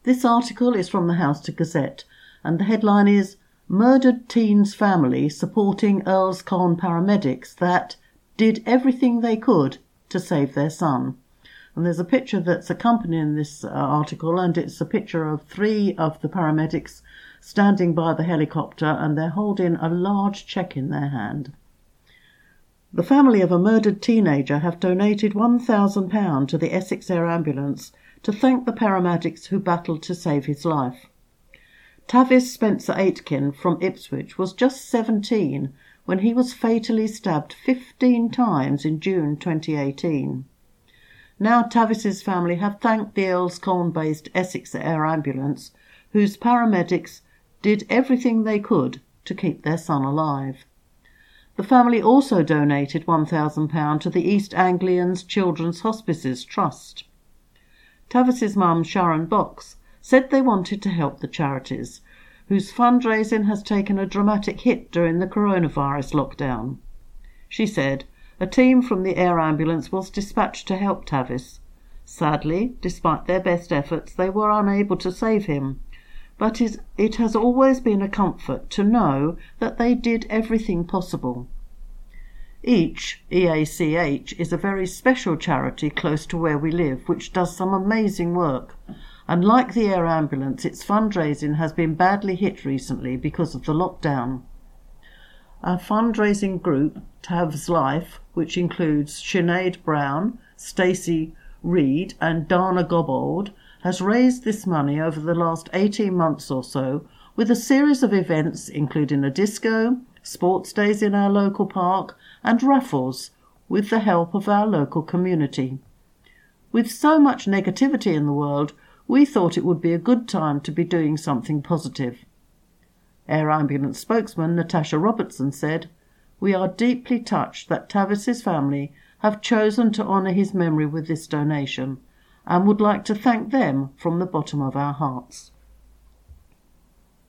This article is from the Houston Gazette, and the headline is "Murdered Teen's Family Supporting Earls Colne Paramedics That Did Everything They Could to Save Their Son." And there's a picture that's accompanying this article, and it's a picture of 3 of the paramedics standing by the helicopter, and they're holding a large cheque in their hand. The family of a murdered teenager have donated £1,000 to the Essex Air Ambulance to thank the paramedics who battled to save his life. Tavis Spencer Aitken from Ipswich was just 17 when he was fatally stabbed 15 times in June 2018. Now Tavis's family have thanked the Earls Colne-based Essex Air Ambulance, whose paramedics did everything they could to keep their son alive. The family also donated £1,000 to the East Anglians Children's Hospices Trust. Tavis's mum, Sharon Box, said they wanted to help the charities, whose fundraising has taken a dramatic hit during the coronavirus lockdown. She said, "A team from the air ambulance was dispatched to help Tavis. Sadly, despite their best efforts, they were unable to save him. But it has always been a comfort to know that they did everything possible." EACH is a very special charity close to where we live, which does some amazing work. And like the air ambulance, its fundraising has been badly hit recently because of the lockdown. Our fundraising group, Tav's Life, which includes Sinead Brown, Stacey Reid and Dana Gobbold, has raised this money over the last 18 months or so with a series of events including a disco, sports days in our local park and raffles with the help of our local community. With so much negativity in the world, we thought it would be a good time to be doing something positive. Air Ambulance spokesman Natasha Robertson said, "We are deeply touched that Tavis's family have chosen to honour his memory with this donation and would like to thank them from the bottom of our hearts."